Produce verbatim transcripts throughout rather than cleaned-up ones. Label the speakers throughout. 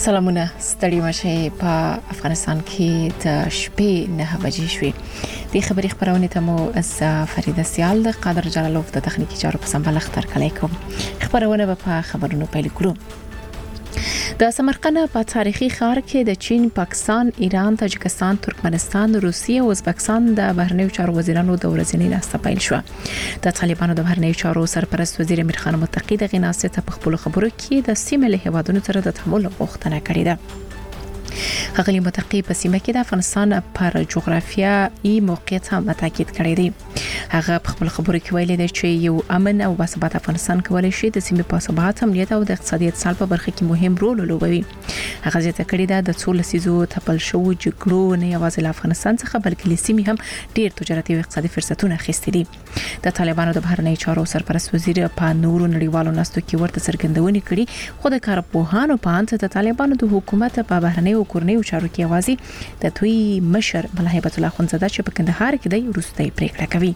Speaker 1: سلامونه ستړي مشه په افغانستان کې د شپې نه بجې شوې د خبري خبرونه ته مو از فریده سیال د قادر جلالوف د تخنیکی چارو په سمبال اختر کلی کوم خبرونه په خبرونو پیل کړو. د سمرقند په تاریخي ښار کې د چین، پاکستان، ایران، تاجکستان، ترکمنستان، روسیه او ازبکستان د بهرنیو چارو وزیرانو د ورځنۍ ناسته پیل شو. د طالبانو د بهرنیو چارو سرپرست وزیر امیر خان متقی د غناسته ته په خپل خبرو کې د سیمې له هیوادونو سره د تعامل غوښتنه کړې ده. هغه متقی په سیمه کې د افغانستان پر جغرافیایي موقعیت هم تاکید کړی دی. هغه په خپل خبرو کې ویلي دی چې یو امن او باثبات افغانستان کولای شي د سیمې په ثبات، امنیت او د اقتصادي اتصال په برخه کې مهم رول ولوبوي. هغه زیاته کړی ده د څو لسیزو تپل شو جګړو نه یوازې له افغانستان څخه بلکې له سیمې هم ډیر تجارتي او اقتصادي فرصتونه اخیستي دي. د طالبانو د بهرنیو چارو سرپرست وزیر په نورو نړیوالو ناستو کې ورته څرګندونې کړي، خو د کارپوهانو په اند د طالبانو د حکومت په بهرنیو کورنیو چارو کې یوازې د دوی مشر ملا هیبت الله خونزاده چې په کندهار کې دی وروستۍ پریکړه کوي.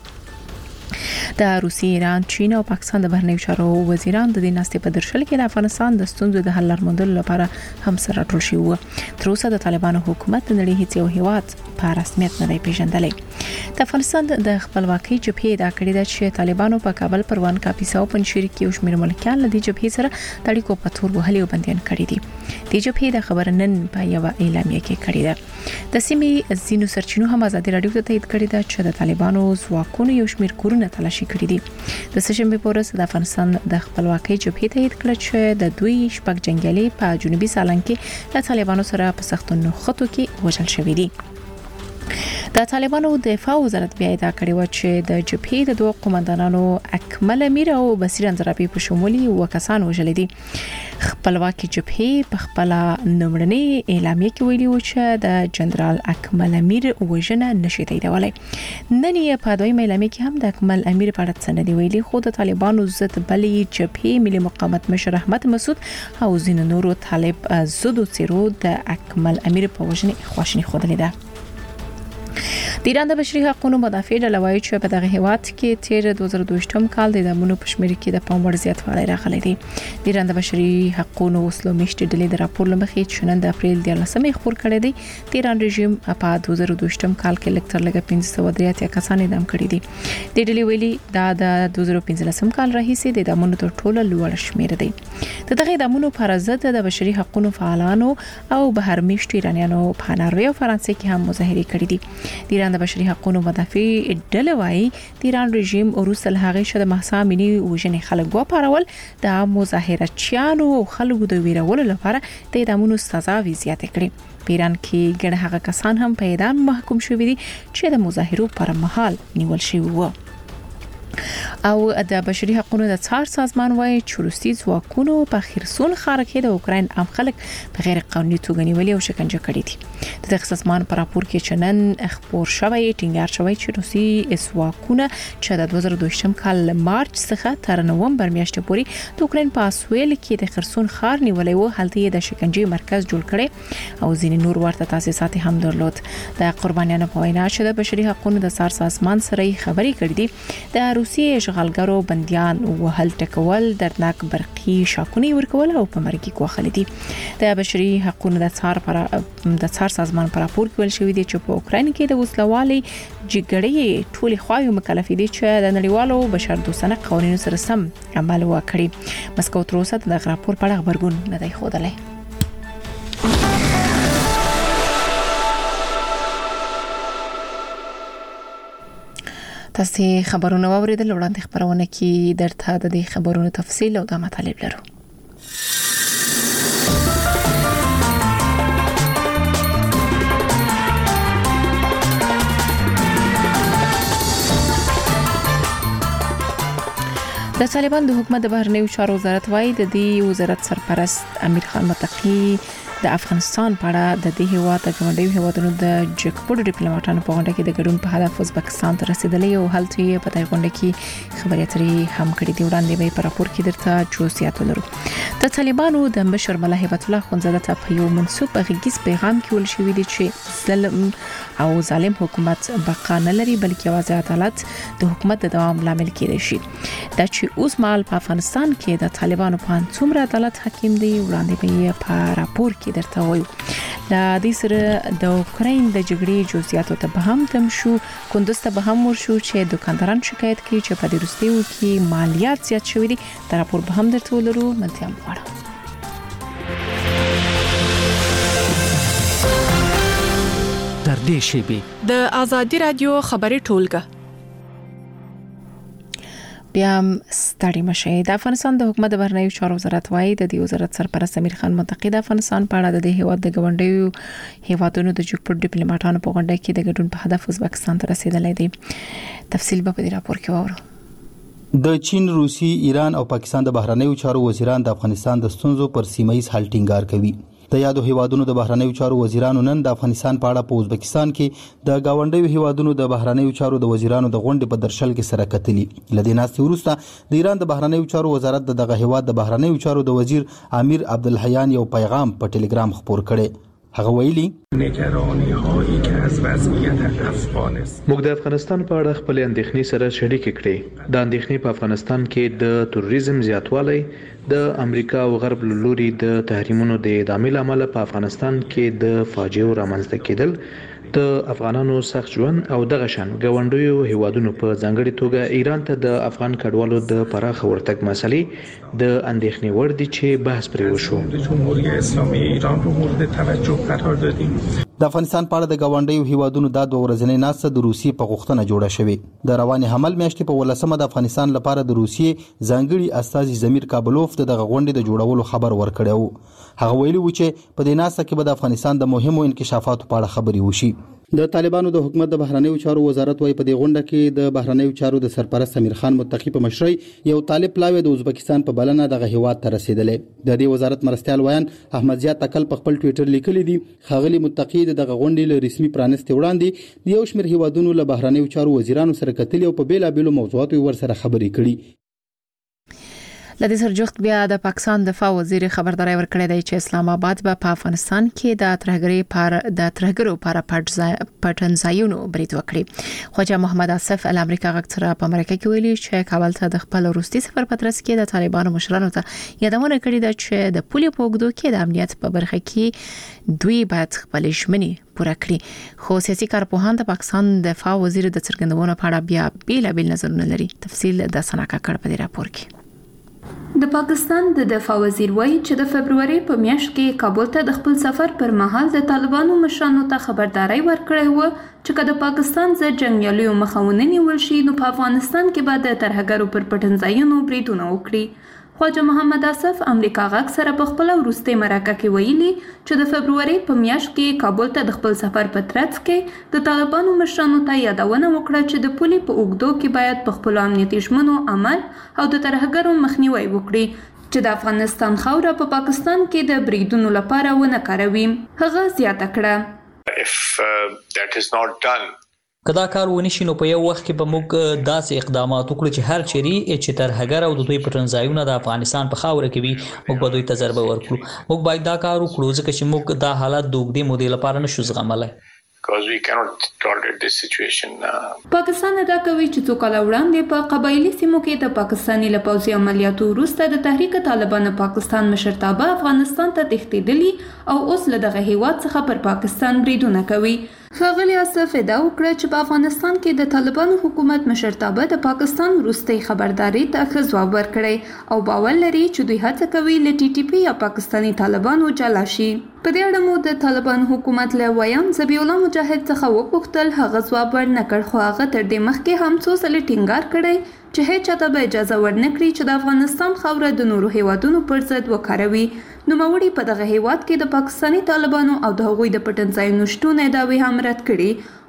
Speaker 1: د روسیې، ایران، چین او پاکستان د بهرنیو چارو وزیران د دې ناستې په درشل کې د افغانستان د ستونزو د حل لارموندلو لپاره هم سره راټول شوي وو. تر اوسه د طالبانو حکومت د نړۍ هیڅ یو هیواد په رسمیت نه دی پیژندلی. د افغانستان د خپلواکۍ جبهې دا کړی ده چې طالبانو په کابل، پروان، کاپیسا او پنجشیر کې یو شمېر ملکیان له دې جبهې سره د اړیکو په تور وهلي او بندیان کړي دي. د جبهې د خبر نن په یو اعلامیه کې کړی ده. د سیمې ځینو سرچینو هم ازادي رادیو ته تایید کړی ده چې د طالبانو ځواکونو یو شمېر کورونه تلاشي کړي دي. د سشنبه په ورځ د افغانستان د خپلواکۍ جبهې تایید کړ چې د دوی شپږ جنگیالي په جنوبي سالنګ کې د طالبانو سره په سختو خطو کې وژل شوي دي. د طالبانو دفاع وزارت بیا ادعا کړې و چې د جبهې د دوه قومندانانو اکمل امیر او بصیر انزرابي په شمولي وکسان وژل دي. خپلواکي جبهې په خپل نومړنۍ اعلامیه کې ویلي و چې د جنرال اکمل امیر وژنه نشي تاییدولای. نن یې په دویمه اعلامیه کې هم د اکمل امیر په اړه څه نه دی ویلي، خو د طالبانو ضد بلې جبهې ملي مقاومت مشر احمد مسعود او ځینو نورو طالب زدو څیرو د اکمل امیر په وژنې خواشیني خوده ده. د ایران د بشري حقوقو مدافع ډله وايي چې په دغه هیواد کې تیر دوه زره دوه کال د دمونو په شمېر کې د پام وړ زیاتوالی راغلی دی. د ایران د بشري حقوقو وسلو میشتې ډلې د راپور لمخې چې نن د اپریل دیارلسمې خبر کړی دی. د ایران رژیم په دوه زره دوه کال کې لکټر لګ پنځه سوه درې اتیا کسان اعدام کړي دي. د ډلې ویلي دا د دوه زره پنځلسم کال راهیسې د دمونو تر ټولو لوړ شمېر دی. د دغه دمونو پر ضد د بشري حقوقو فعالانو او بهر میشتو ایرانیانو په ناروې او فرانسې کې هم مظاهرې کړې دي. د ایران د بشري حقوقو مدافع ډله وايي د ایران رژیم وروسته له هغې چې د مهسا امینی وژنې خلک وپارول د مظاهرچیانو او خلکو د ویرولو لپاره د اعدامونو سزاوي زیاتې کړې. په ایران کې ګڼ هغه کسان هم په اعدام محکوم شوي دي چې د مظاهرو پر مهال نیول شوي وو. او د بشري حقوقو د څار سازمان وايي چې روسي ځواکونو په خرسون ښار کې د اوکراین عام خلک په غیر قانوني توګه نیولي او شکنجه کړي دي. د دغه سازمان په راپور کې چې نن خبر شوی ټینګار شوی چې روسي ځواکونه چې د دوه زره دوه کال مارچ څخه تر نومبر میاشتې پورې د اوکراین په اسویل کې د خرسون ښار نیولې وو، هلته د شکنجې مرکز جوړ کړي او ځینې نور ورته تاسیسات هم درلود. د قربانیانو په وینا چې د بشري حقوقو د څار سازمان سره خبرې کړې دي. د روسي اشغالګرو بنديان وهل ټکول، دردناک برقي شاکونه ورکول او په مرګي کوخل دي. د بشري حقوقو د څار پر د څار سازمان پر راپور کې ویل شوی دی چې په اوکراین کې د وسلوالۍ جګړې ټولې خواوې مکلف دي چې د نړیوالو بشردوستانه قوانینو سره سم عمل وکړي. مسکو تر اوسه د راپور په اړه خبرګون نه دی ښودلی. تاسو خبرونه واوریدل، وړاندې خبرونه کې درته د دې خبرونو تفصیل او د مطالب لرو. د طالبان د حکومت د بهرنیو چارو وزارت وايي د دې وزارت سرپرست امیر خان متقی د افغانستان په اړه د دې هیواد د ګاونډیو هیوادونو د جګپوړو ډیپلوماټانو په غونډه کې د ګډون په هدف ازبکستان ته رسیدلی او هلته یې په دې غونډه کې خبرې اترې هم کړې دي. وړاندې به په راپور کې درته جزئیات ولرو. د طالبانو د مشر ملا هیبت الله خونزاده ته په یو منسوب غږیز پیغام کې ویل شوی دی چې ظلم او ظالم حکومت بقا نه لري بلکې یوازې عدالت د حکومت د دوام لامل کېدای شي. دا چې اوس مهال په افغانستان کې د طالبانو په څومره عدالت حاکم دی وړاندې به په راپور کې درته وایو. د دې سره د اوکراین د جګړې جزئیاتو ته به هم تم شو. کندوز ته به هم ورشو چې دکانداران شکایت کوي چې په دې وروستیو کې مالیات زیات شوي دي. دا راپور به هم درته ولرو. منتیا مغواړم
Speaker 2: در دې شیبې
Speaker 3: د آزادي رادیو خبري ټولګه
Speaker 1: بیا ستړي مشه. د افغانستان د حکومت بهرنیو چارو وزارت وايي د دې وزارت سرپرست امیر خان متقی د افغانستان په اړه د دې هیواد د غونډیو هیوادونو د جګپړ ډیپلوماټانو په غونډه کې د ګډون په هدف ازبکستان ته رسیدلې دي. تفصیل به په دې راپور کې واورو.
Speaker 4: د چین، روسي، ایران او پاکستان د بهرنیو چارو وزیران د افغانستان د ستونزو پر سیمه ییز حل ټینګار کوي. د یادو هیوادونو د بهرنیو چارو وزیرانو نن د افغانستان په اړه په ازبکستان کې د گاونډیو هیوادونو د بهرنیو چارو د وزیرانو د غونډې په درشل کې سره کتلي. لدې ناستې وروسته د ایران د بهرنیو چارو وزارت دغه هیواد د بهرنیو چارو د وزیر امیر عبدالحیان یو پیغام په ټلګرام خپور کړي. هغه ویلي
Speaker 5: نگرانی‌هایی که از وضعیت افغانستان
Speaker 6: موږ د افغانستان په اړه خپل اندېښنې سره شریک کړې. د اندېښنې په افغانستان کې د تروریزم زیاتوالی، د امریکا او غرب له لوري د تحریمونو د ادامې لامل په افغانستان کې د فاجعو رامنځته کېدل، د افغانانو سخت ژوند او دغه شان ګاونډیو هیوادونو په ځانګړي توګه ایران ته د افغان کډوالو د پراخ ورتګ مسلې د اندېښنې وړ دي چې بحث پرې وشو.
Speaker 5: جمهوری اسلامی ایران رو مورد توجه قرار دادیم.
Speaker 4: د افغانستان په اړه د گاونډیو هیوادونو د دوه ورځې ناسته د روسیې په غوښتنه جوړه شوې. د روان حمل میاشتې په ولسمه د افغانستان لپاره د روسیې ځانګړي استازي زمیر کابلوف د دغه غونډې د جوړولو خبر ورکړی. هغه ویلي و چې په دې ناسته کې به د افغانستان د مهمو انکشافاتو په اړه خبرې وشي. د طالبانو د حکومت د بهرنیو چارو وزارت وايي په دې غونډه کې د بهرنیو چارو د سرپرست امیر خان متقی په مشرۍ یو طالب پلاوی د ازبکستان په بلنه دغه هیواد ته رسیدلې. د دې وزارت مرستيال ویان احمد زیات تکل په خپل ټوئیټر لیکلی دی خاغلی متقی دغه غونډې له رسمي پرانستې وړاندې د یو شمېر هیوادونو له بهرنیو چارو وزیرانو سره کتلې او په بیلابېلو موضوعاتو ورسره خبرې کړي.
Speaker 1: لدې سرجخت بیا د پاکستان دفاع وزیر خبرداري ورکړې ده چې اسلام آباد به په افغانستان کې د ترهګرۍ پر د ترهګرو پر پټنځایونو برید وکړي. خواجه محمد اسف ال امریکا غکتره په امریکا کې ویلي چې کابل ته د خپل روسي سفر په ترڅ کې د طالبانو مشرانو ته یادونه کړې ده چې د پولي په وګړو کې د امنیت په برخه کې دوی باید خپل ژمنې پوره کړي. خو سیاسي کارپوهان د پاکستان دفاع وزیر د څرګندونو په اړه بیا بیلابیل نظرونه لري. تفصیل د سناکا کړ په دې راپور کې.
Speaker 7: د پاکستان د دفاع وزیر وایي چې د فبرवरी په میاشت کې کابل ته د خپل سفر پر مهال د طالبانو مشرانو ته خبرداري ورکړې و چې کله پاکستان ز جنگیالیو مخاوني نیول شي نو په افغانستان کې به د ترهګرو پر پټنځایونو بریدونه وکړي. خواجه محمد اسف امریکا غاک سره په خپل ورسته مرکه کې ویلي چې د فبرवरी په میاشت کې کابل ته د خپل سفر په ترڅ کې د طالبانو مشرانو ته یادونه وکړه چې د پولي په اوږدو کې باید په خپل امنیتي ژمنو عمل او د ترهګرو مخنیوي وکړي چې د افغانستان خاوره په پاکستان کې د بریدونو لپاره ونه کاروي. هغه زیاته کړه
Speaker 8: if uh, that is not done
Speaker 9: کدا کار ونشي نو په یو وخت کې به موږ داسې اقدامات وکړو چې هر چیرې چې ترهګر او د دوی پټنځایونه د افغانستان په خاوره کې وي موږ به دوی ته ضربه ورکړو. موږ باید دا کار وکړو ځکه چې موږ دا حالت د اوږدې مودې لپاره نشو زغملی.
Speaker 8: because we cannot tolerate this situation.
Speaker 7: پاکستان ادا کوي چې څو کال وړاندې په قبایلی سیمو کې د پاکستاني لپوزي عملیاتو وروسته د تحریک طالبان پاکستان مشرتابه افغانستان ته تښتېدلي او اوس له دغه هیواد څخه پر پاکستان بریدونه کوي. ښاغلي اسف ادعا وکړه چې په افغانستان کې د طالبانو حکومت مشرتابه د پاکستان وروستۍ خبرداري ته ښه ځواب ورکړی او باور لري چې دوی هڅه کوي له ټي ټي پي یا پاکستاني طالبانو جلا شي. په دې اړه مو د طالبان حکومت له ویان ذبیح الله مجاهد څخه وپوښتل هغه ځواب ورنکړ خو هغه تر دې مخکې هم څو ځله ټینګار کړی چې هیڅ چاته به اجازه ورنکړي چې د افغانستان خاوره د نورو هیوادونو پر ضد وکاروي. نوموړي په دغه هیواد کې د پاکستاني طالبانو او د هغوی د پټنځایونو شتون ادعاوې هم رد کړي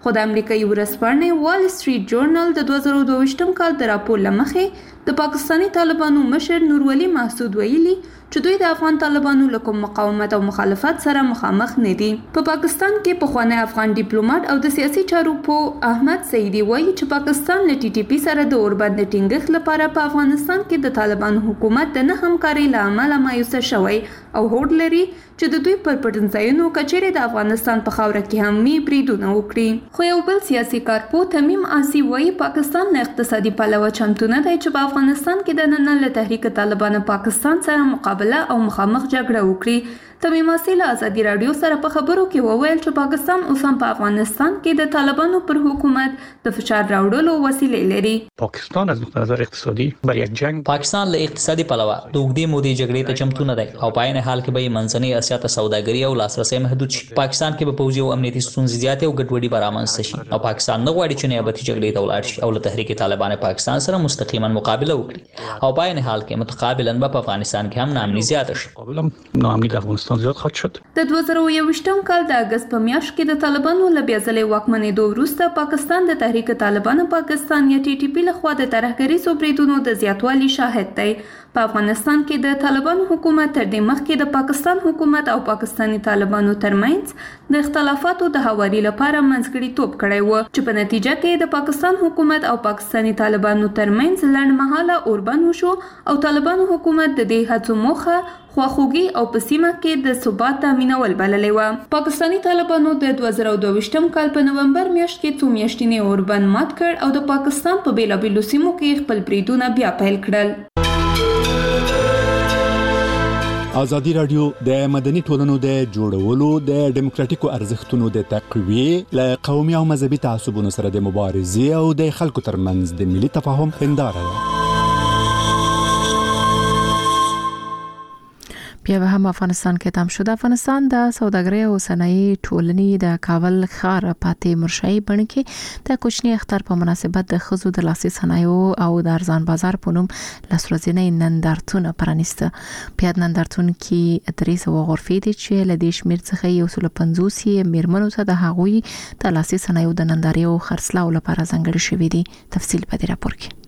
Speaker 7: خو د امریکایي ورځپاڼې وال سټریټ جورنال د دوه زره دوه ویشتم کال د راپور له مخې د پاکستاني طالبانو مشر نورولي محسود ویلي چې دوی د افغان طالبانو له کوم مقاومت او مخالفت سره مخامخ نه دي. په پاکستان کې پخوانی افغان ډیپلوماټ او د سیاسي چارو په احمد سعیدي وایي چې پاکستان له ټي ټي پی سره د اوربند ټینګښت لپاره په افغانستان کې د طالبانو حکومت د نه همکارۍ له امله مایوسه شوی او هوډ لري چې د دوی پر پټنځایونو کچېرې د افغانستان په خاوره کې هم می بریدونه وکړي. خو یو بل سیاسي کارپو تمیم آسی وایي پاکستان نه اقتصادي پلوه چمتو نه دی چې په افغانستان کې د نن له تحریک طالبان پاکستان سره مقابله او مخامخ جګړه وکړي. تمیم آسی له ازادي رادیو سره په خبرو کې وویل چې پاکستان اوس هم په افغانستان کې د طالبانو پر حکومت د فشار راوړلو وسیلې لري.
Speaker 10: پاکستان از نقطه نظر اقتصادي بر یک جنگ
Speaker 9: پاکستان له اقتصادي پلوه د اوږدې مودې جګړې ته چمتو نه دی او په عین حال کې به منځنۍ اسیا ته سوداګري او لاسرسي محدود شي. پاکستان کې به پوځي او امنیتي ستونزې زیاتې او ګډوډي به رامنځته شي او پاکستان نه غواړي چې نیابتي جګړې ته ولاړ شي او له تحریک طالبان پاکستان سره مستقیما مقابله وکړي او په عین حال کې متقابلا به په افغانستان کې هم ناامني زیاته شي.
Speaker 10: ناامني د افغانستان زیات خط شد.
Speaker 7: د دوه زره یوویشتم کال د اگست په میاشت کې د طالبانو له بیا ځلې واکمنېدو وروسته پاکستان د تحریک طالبان پاکستان یا ټي ټي پی لخوا د ترهګریزو بریدونو د زیاتوالي شاهد دی. په افغانستان کې د طالبانو حکومت تر دې مخکې د پاکستان حکومت او پاکستاني طالبانو ترمنځ د اختلافاتو د هواري لپاره منځګړیتوب کړی و چې په نتیجه کې د پاکستان حکومت او پاکستاني طالبانو ترمنځ لنډمهاله اوربند وشو او طالبانو حکومت د دې هڅو موخه خواخوږي او په سیمه کې د ثبات تامینول بللې و. پاکستاني طالبانو د دوه زره دوه ویشتم کال په نومبر میاشت کې څو میاشتنی اوربند مات کړ او د پاکستان په بیلابیلو سیمو کې خپل بریدونه بیا پیل کړل.
Speaker 11: ازادي رادیو د مدني ټولنو د جوړولو د ډیموکراتیکو ارزښتونو د تقویې له قومي او مذهبي تعصبونو سره د مبارزې او د خلکو ترمنځ د ملي تفاهم هنداره ده.
Speaker 1: بیا به هم افغانستان کې تم شو. د افغانستان د سوداګرۍ او صنایع ټولنې د کابل ښار پاتې مرشای بڼ کې د کوچني اختر په مناسبت د ښځو د لاسي صنایعو او د ارزان بازار په نوم لس ورځنی نندارتون پرانیسته. په نندارتون کې درې سوه غرفې دي چې له دې شمېر څخه یو سل پنځوس یې میرمنو ته د هغوی د لاسي صنایعو د نندارې او خرڅلاو لپاره ځانګړي شوي دي. تفصیل په دې راپور کې.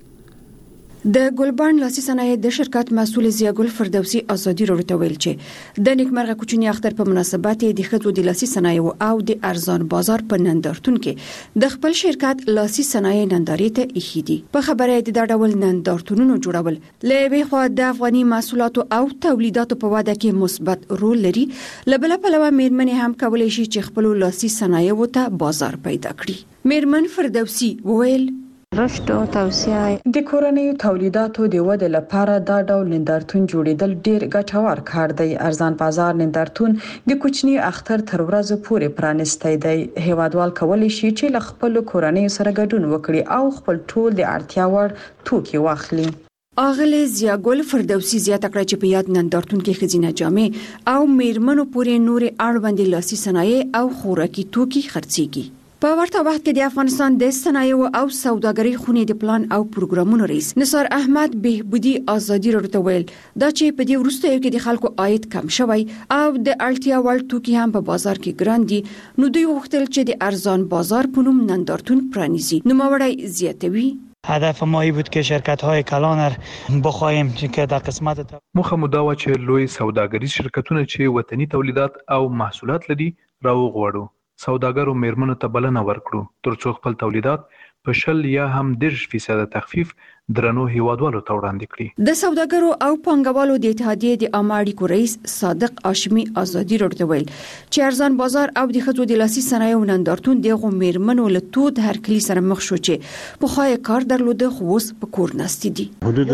Speaker 12: د ګلبان لاسي صنایع د شرکت مسؤل زیاګل فردوسی ازادي راډیو ته ویل چې د نیکمرغه کوچنی اختر په مناسبت د ښځو د لاسي صنایع او د ارزان بازار په نندارتون کې د خپل شرکت لاسي صنایع نندارې ته ایښي دي. په خبره د دا ډول نندارتونونو جوړول له یوې خوا د افغاني محصولاتو او تولیداتو په وده کې مثبت رول لري، له بل پلوه میرمنې هم کولای شي چې خپل لاسي صنایع ته بازار پیدا کړي. میرمن فردوسی وویل
Speaker 13: رشد او توسعه د کورنیو تولیداتو د ودې لپاره دا ډول نندارتون جوړیدل ډیر ګټور کار دی. ارزان بازار نندارتون د کوچنی اختر تر ورځې پورې پرانیستی دی. هیوادوال کولی شي چې له خپل کورنیو سره ګډون وکړي او خپل ټول د اړتیا وړ توکي واخلي.
Speaker 12: اغله زیاګل فردوسی زیاته کړه چې په یاد نندارتون کې خزینه جامې او میرمنو پورې نور اړوند لاسي صنایع او خوراکي توکي خرڅيږي. په ورته وخت کې د افغانستان د صنایع او سوداګرۍ خونې د پلان او پروګرامونو رئیس نثار احمد بهبودی ازادي راډیو ویل دا چې په دې وروستیو کې د خلکو عاید کم شوی او د اړتیا وړ توکي هم په بازار کې ګران دي، نو دوی غوښتل چې د ارزان بازار په نوم نندارتون پرانیزي. نوموړی زیاتوي
Speaker 14: هدف ما ای بود که شرکت‌های کلان را بخوایم که در قسمت
Speaker 6: مخه مو دا و چې لوی سوداګریز شرکتونه چې وطني تولیدات او محصولات لري راوغوړو. سوداګرو میرمنو ته بلنه ورکړو ترڅو خپل تولیدات په شل یا هم دېرش فیصد تخفیف درنو هیوادوالو ته وړاندې کړي.
Speaker 12: د سوداګرو او پانګوالو د اتحادیې د عامه اړیکو رئیس صادق هاشمي ازادي راډیو ویل چې ارزان بازار او د ښځو د لاسي صنایعو نندارتون دغه میرمنو له تود هرکلي سره مخ شو چې په خای کار درلوده خو اوس په کور ناستې دي.
Speaker 15: حدود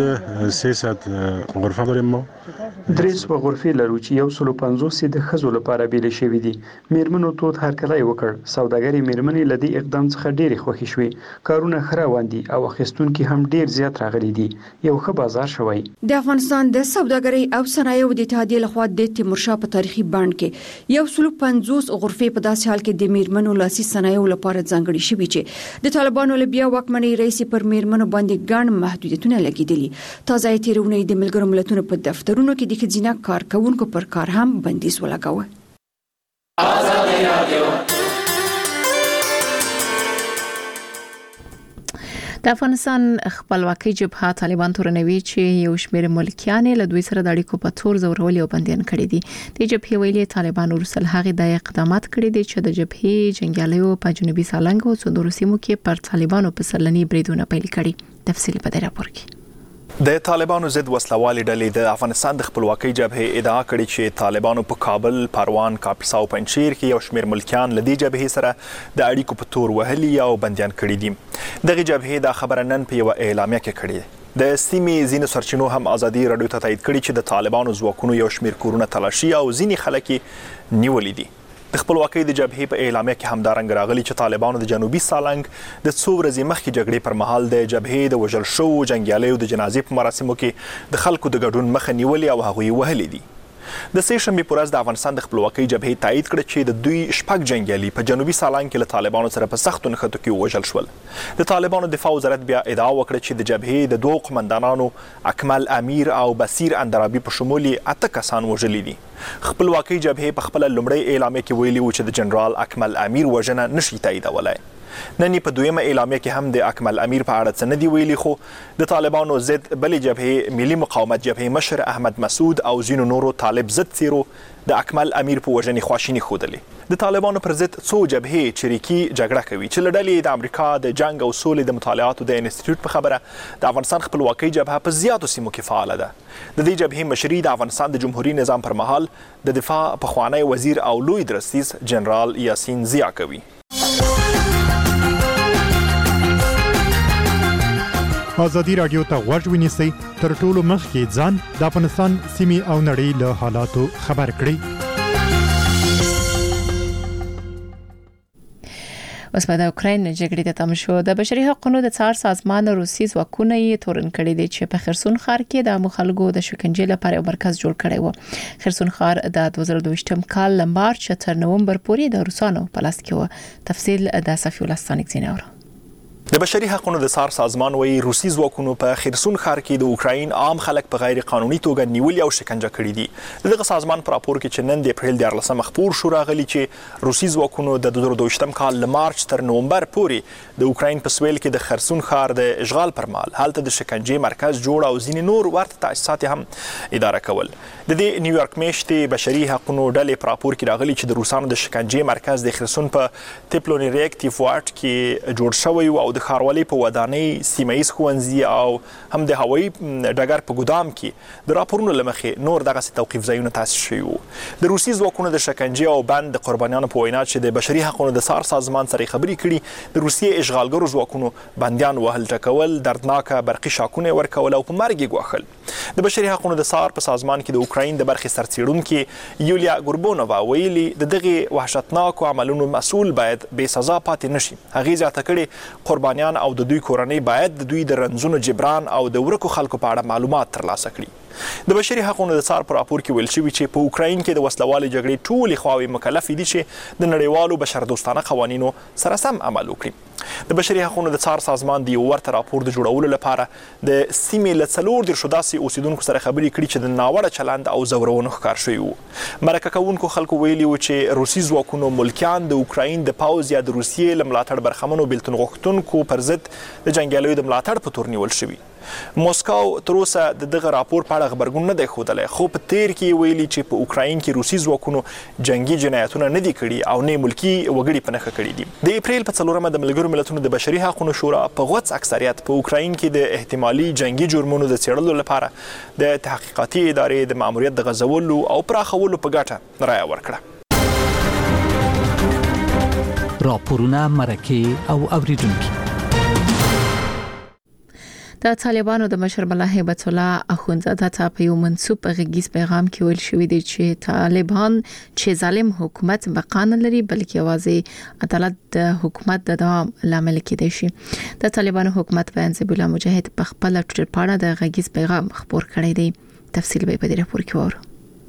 Speaker 15: سیصد غرفه لریم ما
Speaker 16: درې سوه غرفې لرو چې یو سل پنځوس د ښځو لپاره بیلې شوې دي. میرمنو تود هرکلی وکړ. سوداګري میرمنې له دې اقدام څخه ډېرې خوښې شوې. کارونه ښه روان دي او اخیستونکي هم ډېر زیات راغلي دي. یو ښه بازار شوی.
Speaker 12: د افغانستان د سوداګرۍ او صنایعو د اتحادیې لخوا د تیمورشاه په تاریخي بڼ کې یو سل پنځوس غرفې په داسې حال کې د میرمنو لاسي صنایعو لپاره ځانګړي شوي چې د طالبانو له بیا واکمنۍ رئیس پر میرمنو باندې ګڼ محدودیتونه لګېدلي. تازه یې تېره اونۍ د ملګرو ملتونو په دفترونو کې د ښځینه کارکوونکو پر کار هم بندیز ولګاوه. ازادي رادیو
Speaker 1: د افغانستان خپلواکي جبهه طالبان تورنوي چې یو شمېر ملکیان له دوی سره د اړیکو په تور زورول او بنديان کړي دي د جبهه ویلي طالبان ورسل هغه د اقدامات کړي دي چې د جبهه جنگیالیو په جنوبي سالنګ او سودورو سیمو کې پر طالبانو په سرلني بریدونه پیل کړي. تفصیل په دې راپور کې.
Speaker 17: د طالبانو ضد وسلوالې ډلې د افغانستان د خپلواکۍ جبهه ادعا کړې چې طالبانو په کابل، پروان، کاپیسا او پنجشیر کې یو شمېر ملکیان له دې جبهې سره د اړیکو په تور وهلي او بنديان کړي دي. دغه جبهه دا خبره نن په یو اعلامیه کې کړې. د سیمې ځینو سرچینو هم ازادي رادیو ته تایید کړي چې د طالبانو ځواکونو یو شمېر کورونه تلاشي او ځینې خلک نیولې دي. د خپلواکۍ د جبهې په اعلامیه کې همدارنګ راغلي چې طالبانو د جنوبي سالنګ د څو ورځې مخکې جګړې پر مهال د جبهې د وژل شوو جنګیالیو د جنازې په مراسمو کې د خلکو د ګډون مخه نیولې او هغوی وهلې دي. د سه شنبې په ورځ د افغانستان د خپلواکۍ جبهې تایید کړ چې د دوی شپږ جنګیالي په جنوبي سالنګ کې له طالبانو سره په سختو نښتو کې وژل شول. د طالبانو دفاع وزارت بیا ادعا وکړه چې د جبهې د دوه قومندانانو اکمل امیر او بصیر اندرابي په شمول اته کسان وژلي دي. خپلواکۍ جبهې په خپل لومړی اعلامیه کې ویلي و چې د جنرال اکمل امیر وژنه نشي تاییدولای. نن په دویمه اعلامیه کې هم د اکمل امیر په اړه څه نه دی ویلي، خو د طالبانو ضد بلې جبهې ملي مقاومت جبهې مشر احمد مسعود او ځینو نورو طالب ضد څیرو د اکمل امیر په وژنې خواشیني ښودلې. د طالبانو پر ضد څو جبهې چریکي جګړه کوي چې له ډلې د امریکا د جنګ او سولې د مطالعاتو د انسټیټیوټ په خبره د افغانستان خپلواکۍ جبهه په زیاتو سیمو کې فعاله ده. د دې جبهې مشري د افغانستان د جمهوریت نظام پر مهال د دفاع پخوانی وزیر او لوی درستیز جنرال یاسین ضیا کوي.
Speaker 18: ازادي رادیو ته غوږ ونیسئ تر ټولو مخکې ځان د افغانستان سیمې او نړۍ له حالاتو خبر کړئ.
Speaker 1: اوس په د اوکراین جګړې ته تم شو. د بشري حقوقو د څار سازمان روسي ځواکونه یې تورن کړي دي چې په خرسون ښار کې د مخالګو د شکنجې لپاره یو مرکز جوړ کړی و. خرسون ښار د دوه زره دوه کال له مارچ تر نومبر پورې د روسانو په لاس کې و. تفصیل د صفی الله ستانک زیناور.
Speaker 17: د بشري حقوقو د څار سازمان وایي روسي ځواکونو په خرسون ښار کې د اوکراین عام خلک په غیر قانوني توګه نیولي او شکنجه کړي دي. دغه سازمان په راپور کې چې نن د اپریل د اتلسمې خپور شو راغلي چې روسي ځواکونو د دوه زره دوه کال له مارچ تر نومبر پورې د اوکراین په سویل کې د خرسون ښار د اشغال پر مهال هلته د شکنجې مرکز جوړ او ځینې نور ورته تاسیسات هم اداره کول. د دې نیویارک میشتې بشري حقوقو ډلې په راپور کې راغلي چې د روسانو د شکنجې مرکز د خرسون په تپلونریکټیف واټ کې جوړ شوی او د ښاروالۍ په ودانۍ، سیمه‌ییز ښوونځي او هم د هوایي ډګر په ګودام کې د راپورونو له مخې نور دغسې توقیف ځایونه تاسیس شوي وو. د روسي ځواکونو د شکنجې او بند د قربانیانو په وینا چې د بشري حقوقو د څار سازمان سره خبرې کړي، د روسیې اشغالګرو ځواکونو بندیان وهل ټکول، دردناکه برقي شاکونه ورکول او په مرګ یې ګواښل. د بشري حقوقو د څار په سازمان کې د اوکراین د برخې سرڅیړونکې یولیا ګوربونووا ویلي د دغې وحشتناکو عملونو مسؤل باید بې سزا پاتې نشي. هغې زیاته کړې قربانیان او د دوی کورنۍ باید د دوی د رنځونو جبران او د ورکو خلکو په اړه معلومات ترلاسه کړي. د بشري حقوقو د څار په راپور کې ویل شوي چې په اوکراین کې د وسلوالې جګړې ټولې خواوې مکلفې دي چې د نړیوالو بشردوستانه قوانینو سره سم عمل وکړي. د بشري حقوقو د څار سازمان د یو ورته راپور د جوړولو لپاره د سیمې له څلور دېرشو داسې اوسیدونکو سره خبرې کړي چې د ناوړه چلند او زورونو ښکار شوي وو. مرکه کوونکو خلکو ویلي وو چې روسي ځواکونو ملکیان د اوکراین د پوځ یا د روسیې له ملاتړ برخمنو بېلتون غوښتونکو پر ضد د جنګیالیو د ملاتړ په تور نیول شوي. موسکو تر اوسه د دغه راپور په اړه غبرګون نه دی ښودلی، خو په تیر کې ویلي چې په اوکراین کې روسي ځواکونو جنګي جنایتونه نه دي کړي او نه ملکي وګړي په نښه کړي دي. د اپریل په څلورمه د ملګرو ملتونو د بشري حقوقو شورا په غوڅ اکثریت په اوکراین کې د احتمالي جنګي جرمونو د څېړلو لپاره د تحقیقاتي ادارې د ماموریت د غځولو او پراخولو په ګټه رایه ورکړه.
Speaker 2: راپورونه، مرکې او اوریدونکي.
Speaker 1: د طالبانو د مشر ملا هیبت الله اخوندزاده ته په یو منسوب غږیز پیغام کې ویل شوی دی چې طالبان چې ظالم حکومت بقا نه لري بلکې یوازې عدالت د حکومت د دوام لامل کېدای شي. د طالبانو حکومت بیان ذبیح الله مجاهد په خپل ټویټر پاڼه د غږیز پیغام خبر کړی دی. تفصیل به په دې راپور کې وره.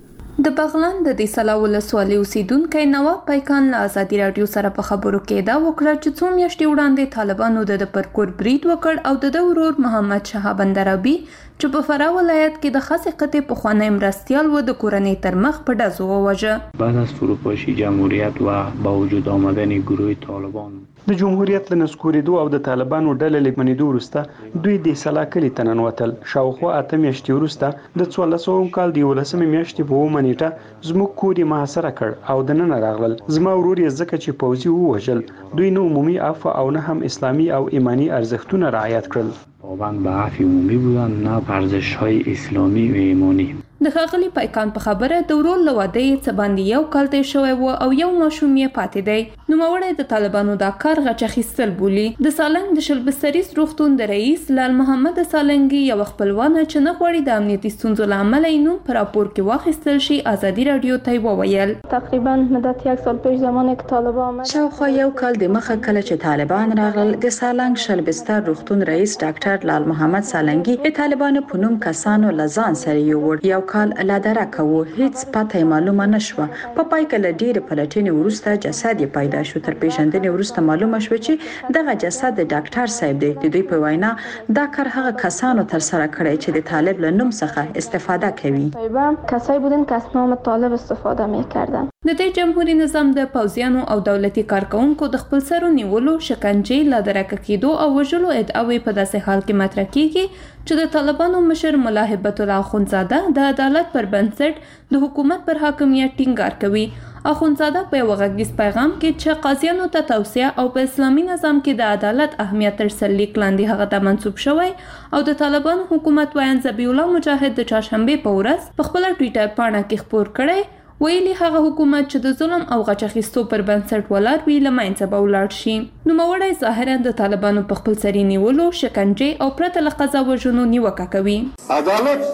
Speaker 7: د بغلان د دیسلا ولسوالۍ اوسیدونکو نواب پیکان له ازادي رادیو سره په خبرو کې دا وکړه چې څو میاشتې وړاندې طالبانو د پرکور برید وکړ او د ورور محمد شاه بندرابي چې په فراه ولایت کې د خاصه قطې په خوانی مرستيال و د کورنۍ تر مخ په ډزو ووجه.
Speaker 19: بعد از فروپاشی جمهوریت و با وجود آمدن گروه طالبان
Speaker 16: د جمهوریت له نسکورېدو او د طالبانو ډلې لیکمنېدو وروسته دوی د سلا کلی ته ننوتل. شاوخوا اته میاشتې وروسته د څوارلسم کال د یولسمې میاشتې په اوومه نیټه زموږ کور یې محاصره کړ او دننه راغلل. زما ورور یې ځکه چې پوځي ووژل. دوی نه عمومي عفو او نه هم اسلامي او ایمانی ارزښتونه رعایت کړل.
Speaker 19: پابند به عفو عمومی بودن نه ارزش‌های اسلامی و ایمانی.
Speaker 7: د ښاغلي پیکان په خبره د ورور له واده څه باندې یو کال تیر شوی و او یو ماشوم یې پاتې دی. نوموړی د طالبانو دا کار غچ اخیستل بولي. د سالنګ د شلبستریز روغتون د رئیس لال محمد سالنګي یو خپلوانه چې نه غواړي د امنیتي ستونزو له امله یې نوم په راپور کې واخیستل شي ازادي رادیو ته وویل.
Speaker 20: تقریبا مدت یک سال پیش زمانی که طالبان
Speaker 13: شاوخوا یو کال د مخه کله چې طالبان راغلل د سالنګ شلبستر روغتون رئیس ډاکټر لال محمد سالنګي د طالبانو په نوم کسانو لزان سره یوړ. یو کال لادره کوو هیڅ پته معلومه نشوه. په پای کې له ډېرې پلټنې وروسته جسد یې پیدا شو. تر پیژندنې وروسته معلومه شوه چې دغه جسد د ډاکټر صاحب دی. د دوی په وینا دا کار هغه کسانو تر سره کړی چې د طالب له نوم څخه استفاده کوي.
Speaker 20: کسایی بودن که از نام طالب استفاده می‌کردن.
Speaker 7: د دې جمهوریت نظام د پوځیانو او دولتي کارکونکو د خپل سرو نیولو، شکنجې، لادرکه کېدو او وژلو ادعاوې په داسې حال کې مطرح کیږي چې د طالبانو مشر ملا هبت الله اخوندزاده د عدالت پر بنسټ د حکومت پر حاکمیت ټینګار کوي. اخوندزاده په یو غږیز پیغام کې چې قاضیانو ته توصیه او په اسلامي نظام کې د عدالت اهمیت تر سرلیک لاندې هغه ته منسوب شوی او د طالبانو حکومت وایي ذبیح الله مجاهد د چهارشنبه په ورځ په خپل ټوئیټر پاڼه کې خبر کړی ویلي هغه حکومت چې د ظلم او غچ اخیستو پر بنسټ ولاړ وي له منځه به ولاړ شي. نوموړی ظاهرا د طالبانو په خپل سري نیولو، شکنجې او پرته له قضا وژنو نیوکه کوي.
Speaker 21: عدالت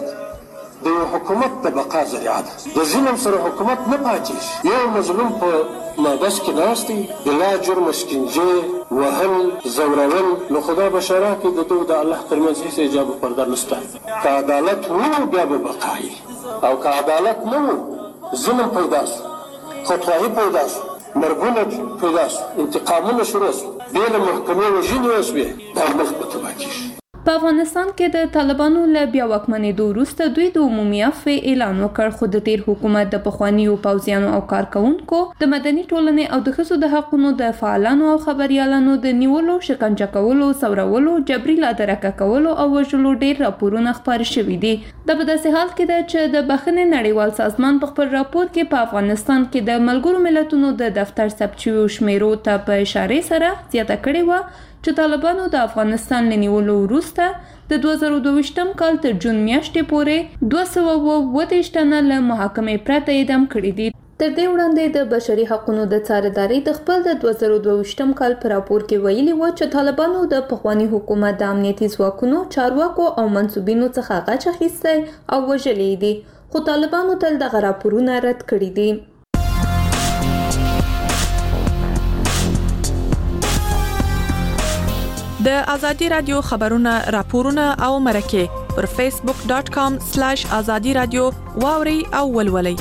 Speaker 21: د حکومت د بقا ذریعه ده. د ظلم سره حکومت نه پاتېږي. یو مظلوم په مابس کې ناست دی بلا جرم شکنجې، وهل، زورول، نو خدا بشاره کې د دوی د الله ترمنځ هیڅ ایجاب و پرده نشته. که عدالت وو بیا به بقا وي او که عدالت نه وو ظلم پیدا شو، خودخواهی پیدا شو، مرګونه پیدا شو، انتقامونه شروع شو، بیا له محکمې وژنې وشوې، دا ملک به تباه کېږي.
Speaker 7: په افغانستان کې د طالبانو له بیا واکمنېدو وروسته دوی د عمومي عفو اعلان وکړ، خو د تیر حکومت د پخوانیو پوځیانو او کارکونکو د مدني ټولنې او د ښځو د حقوقو د فعالانو او خبريالانو د نیولو، شکنجه کولو، سورولو، جبري لادرکه کولو او وژلو ډېر راپورونه خپاره شوي دي. د په داسې حال کې ده چې د بخښنې نړیوال سازمان په خپل راپور کې په افغانستان کې د ملګرو ملتونو د دفتر ثبت شویو شمیرو ته په اشاره سره زیاته کړې وه چې طالبانو د افغانستان له نیولو وروسته د دوه زره دوه کال تر جون میاشتې پورې دوه سوه اووه دېرش تنه له محاکمې پرته اعدام کړي دي. تر دې وړاندې د بشري حقوقو د څارندوی د خپل د دوه زره دوه کال په راپور کې ویلي و چې طالبانو د پخوانی حکومت د امنیتي ځواکونو، چارواکو او منسوبینو څخه غچ اخیستی او وژلي دي، خو طالبانو تل دغه راپورونه رد کړي دي.
Speaker 3: د ازادي رادیو خبرونه، راپورونه او مرکه پر فیسبوک ډاٹ کام سلیش ازادي رادیو واوري او ولولي.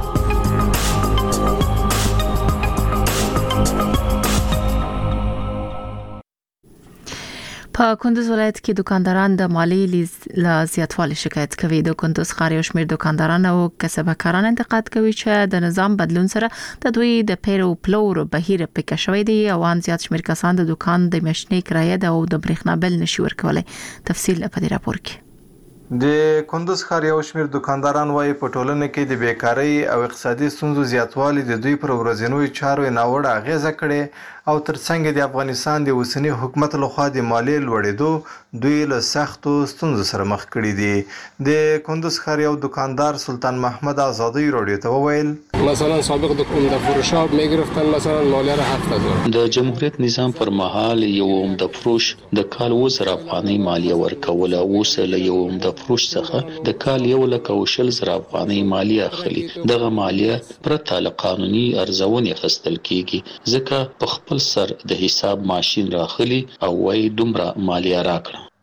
Speaker 1: په کندوز ولایت کې دکانداران د مالی لیز لا زیاتوالی شکایت کوي. د کندوز ښار یو شمېر دکانداران او کسبګران انتقاد کوي چې د نظام بدلون سره د دوی د پیرو پلور بهیر پکې شوی دی او ان زیات شمېر کسان د دکان د میاشتنۍ کرایه او د برېښنا بل نشي ورکولای. تفصیل په دې راپور کې.
Speaker 22: د کندوز ښار یو شمېر دکانداران وايي په ټولنه کې د بیکاری او اقتصادي ستونزو زیاتوالی د دوی پر ورځنیو چارو ناوړه اغیزه کړې او ترڅنګ د افغانستان د اوسنی حکومت لخوا د مالی لوړېدو دوی له سختو ستونزو سره مخ کړي دي. د کندوز ښار یو دکاندار سلطان محمد آزادی رادیو ته وویل
Speaker 23: مثلا سابق د عمده فروشا میگرفتن مثلا مالیه را هفت هزار.
Speaker 24: د جمهوریت نظام پر مهال یو عمده فروش د کال وزر افغاني مالیه ورکوله، اوس له یو عمده فروش څخه د کال یو لک او شل زره افغاني مالیه اخلي. دغه مالیه پرته له قانوني ارزونې اخیستل کیږي ځکه په خپل سر د حساب ماشین راخلي او وای دومره مالیه راکړه.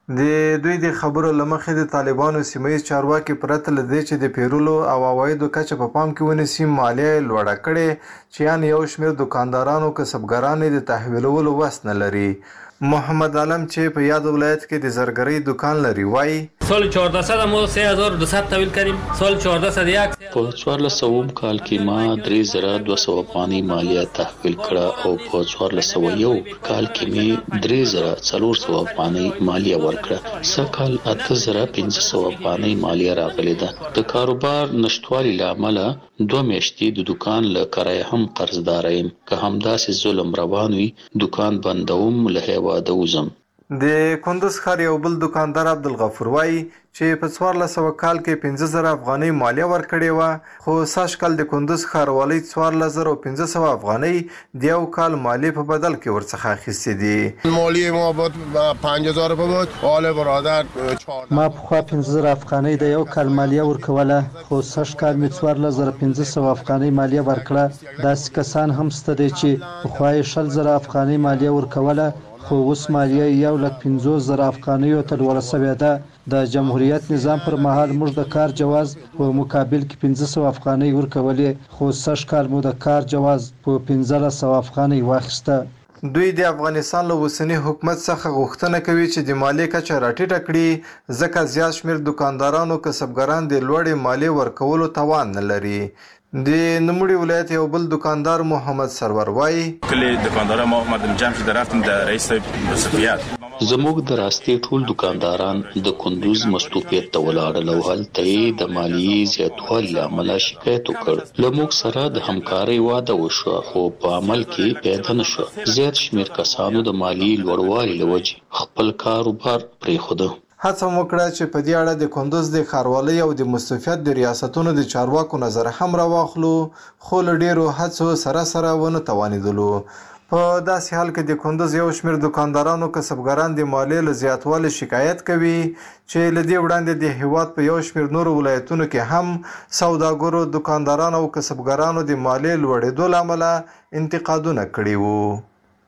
Speaker 22: د دوی د خبرو لمخې د طالبانو سیمایي چارواکي پرته له دې چې د پیرولو او عوایدو کچه په پام کې ونیسي مالیه لوړه کړې چې یعنې یو شمېر دوکاندارانو کسبګران یې د تحویلولو وس نه لري. محمد عالم چې په یاد ولایت کې د زرګرۍ دکان لري وایي
Speaker 4: سال چهارده صد ما سه هزار و دویست تحویل کردیم. سال چهارده صد یک
Speaker 24: په څوارلس سوه کال کې ما درې زره دوه سوه افغانۍ مالیه تحویل کړه او په څوارلس سوه یو کال کې مې درې زره څلور سوه افغانۍ مالیه ورکړه. سږ کال اته زره پنځه سوه افغانۍ مالیه راغلې ده. د کاروبار نشتوالي له امله دوه میاشتې د دکان له کرایه هم قرضدار یم. که همداسې ظلم روان وي دکان بندوم له هیواده وځم.
Speaker 22: د کندوز ښار یو بل دکاندار عبدالغفور وایي چې په څوارلس سوه کال کې پنځه زره افغانۍ مالیه ورکړې وه خو سږ کال د کندوز ښاروالۍ څوارلس زره و پنځه سوه افغانۍ د یو کال مالیې په بدل کې ورڅخه اخیستې دي.
Speaker 5: مالیه ما بود پنج هزار روپیه بود. حال برادر
Speaker 8: ما پخوا پنځه زره افغانۍ د یو کال مالیه ورکوله خو سږ کال مې څوارلس زره پنځه سوه افغانۍ مالیه ورکړه. داسې کسان هم شته دي چې پخوا یې شل زره افغانۍ مالیه ورکوله خو اوس مالیه یو لک پنځوس زره افغانیو ته لوړه شوې ده. د جمهوریت نظام پر مهال موږ د کار جواز په مقابل کې پنځه سوه افغانۍ ورکولې خو سږ کال مو د کار جواز په پنځلس سوه افغانۍ واخیسته.
Speaker 22: دوی د افغانستان له اوسني حکومت څخه غوښتنه کوي چې د مالیې کچه راټیټه کړي ځکه زیات شمېر دوکاندارانو کسبګران د لوړې مالیې ورکولو توان نه لري. د نوموړي ولایت یو بل دکاندار محمد سرور وایي
Speaker 9: کله دکاندار محمد جمع شد رفتم د رئیس صفیات
Speaker 24: زموږ د راستي ټول دکانداران د کندوز مستوپیت ته ولاړل او هلته د مالیې زیاتوالي له امله شکایت وکړ. له موږ سره د همکارۍ واده وشوه خو په عمل کې پیدا نه شوه. زیات شمېر کسانو د مالیې لوړوالي له وجې خپل کاروبار پرېښوده.
Speaker 22: هڅه وکړه چې په دې اړه د کندوز د ښاروالۍ او د مستوفیت د ریاستونو د چارواکو نظر هم راواخلو خو له ډېرو هڅو سره سره ونه توانېدلو. په داسې حال کې د کندوز یو شمېر دوکاندارانو کسبګران د مالیې له زیاتوالي شکایت کوي چې له دې وړاندې د هیواد په یو شمېر نورو ولایتونو کې هم سوداګرو دکاندارانو او کسبګرانو د مالیې لوړېدو له امله انتقادونه کړي وو.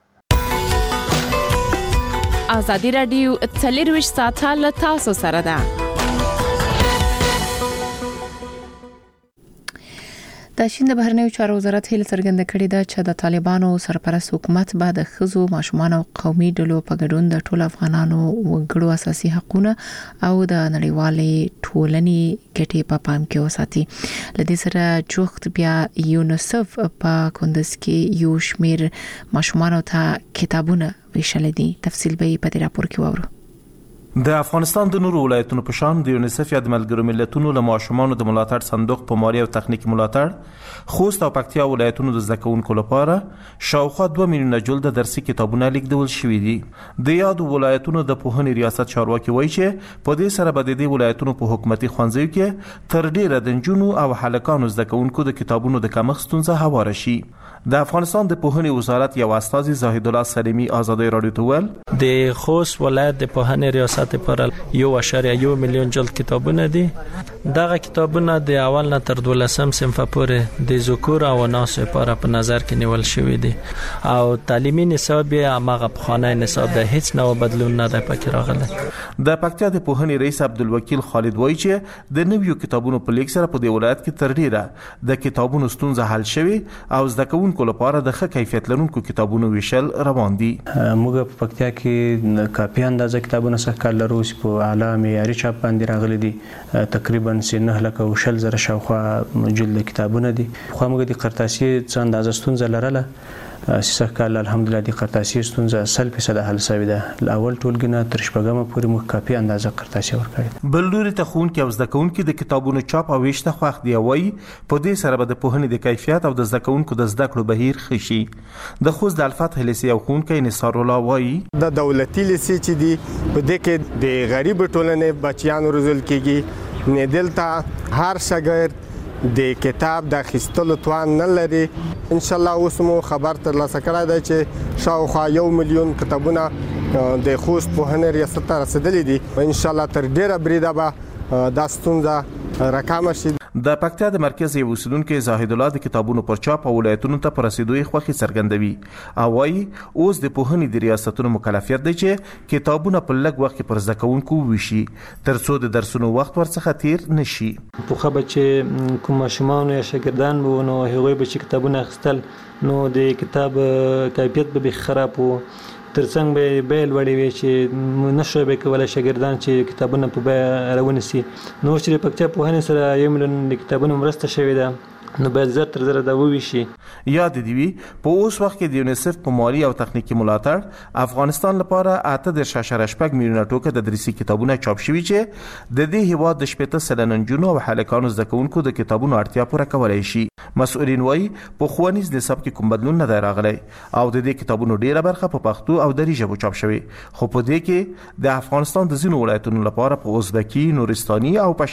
Speaker 3: ازادي راډیو څلرویشت ساعته له تاسو سره ده.
Speaker 1: د چین د بهرنیو چارو وزارت هیله څرګنده کړې ده چې د طالبانو سرپرست حکومت به د ښځو، ماشومان او قومي ډلو په ګډون د ټولو افغانانو وګړو اساسي حقوقونه او د نړیوالې ټولنې ګټې په پام کې وساتي. لدې سره جوخت بیا یونیسف په کندز کې یو شمیر ماشومان ته کتابونه ویشل دي. تفصیل به په دې راپور کې وورو.
Speaker 25: د افغانستان د نورو ولایتونو په شان د یونیسف یا د ملګرو ملتونو له ماشومانو د ملاتړ صندوق په مالي او تخنیکی ملاتړ خوست او پکتیا ولایتونو د زده کوونکو لپاره شاوخوا دوه میلیونه جلد درسي کتابونه لیږدول شوي دي. د یادو ولایتونو د پوهنې ریاست چارواکي وایي چې په دې سره به د دې ولایتونو په حکومتي ښوونځیو کې تر ډیره د نجونو او هلکانو زده کوونکو د کتابونو د کمښت ستونزه هواره شي. د افغانستان د پوهنې وزارت یو استاذ زاهد الله سلیمی آزادۍ رادیو ته ویل
Speaker 26: د خوست ولایت د پوهنې ریاست پر یو اشاریه یو میلیون جلد کتابونه دي. دغه کتابونه د اول نه تر دولسم صنف پورې د ذکور او اناث لپاره په نظر کې نیول شوی دي او تعلیمي نصاب یې هغه پخوانی نصاب د هیڅ نوع بدلون نه دی پکې راغلی.
Speaker 25: د پکتیا د پوهنې رئیس عبدالوکیل خالد وایي چې د نویو کتابونو په لیک سره په دې ولایت کې تر ډیره د کتابونو ستونزه حل شوی او زده کوونکو لپاره د ښه کیفیت لرونکو کتابونو ویشل روان دي.
Speaker 27: موږ په پکتیا کې کافي اندازه کتابونه څخه کال لرو چې په اعلی معیاري چاپ باندې راغلي دي. تقریبا نه لکه او شل زره شاوخوا جلد کتابونه دي. خو موږ د قرطاسي څه اندازه ستونزه لرله سږ کال الحمدلله د قرطاسي ستونزه سل فیصد حل شوې ده. له اول ټولګي نه تر شپږمه پورې موږ کافي اندازه قرطاسي ورکړې.
Speaker 25: بل لوري ته ښوونکي او زده کوونکي د کتابونو چاپ او ویش ته خوښ دي. وایي په دې سره به د پوهنې د کیفیت او د زده کوونکو د زده کړو بهیر ښه شي. د خوست د الفتح لیسې یو ښوونکی نثار الله وایي
Speaker 28: د دولتي لیسې چې دي په دې کې د غریب ټولنې بچیان روزل کېږي. نه دلته هر شاګرد د کتاب د اخیستلو توان نه لري. ان شاء الله اوس مو خبر ترلاسه کړی دی چې شاوخوا یو میلیون کتابونه د خوست پوهنې ریاست ته رسیدلي دي. ان شاء الله تر ډیره بریده به دا ستونزه راکمه شي.
Speaker 25: د پکتیا د مرکز یو اوسیدونکو زاهد الله د کتابونو پر چاپ او ولایتونو ته پر رسیدوي خوښي څرګندوي او وايي اوس د پوهنې د ریاستونو مکلفیت دی چې کتابونه په لږ وخت کې پر زده کوونکو وشي ترڅو د درسونو وخت ورڅخه تیر نشي.
Speaker 26: په خبر چې کوم ماشومان یا شاګردان وو نو هغوی به چې کتابونه اخیستل نو د کتاب کیفیت به خراب وو ترڅنګ به بیل وړي وي چې نشو به کولای شاګردان چې کتابونه په بیه راونیسي. نو چې پکتیا پوهنې سره یو میلیون د کتابونو مرسته شوې ده نو باید زر تر زر دا وویشي.
Speaker 25: یاد دی وی په اوس وخت کې د یونیسف په مالی او تخنیکی ملاتړ افغانستان لپاره اته د شاشرشپک میلیونه ټوکه د درسي کتابونه چاپ شوي چې د دې هیواد د شپږ سلنه نجونو او هلکانو زده کوونکو د کتابونو اړتیا پوره کولای شي. مسؤلین وایي په ښوونیز نصاب کې کوم بدلون نه دی راغلی او د دې کتابونو ډیره برخه په پښتو او دری ژبه چاپ شوی خو په دې کې د افغانستان د ځینو ولایتونو لپاره په ازبکی، نورستاني او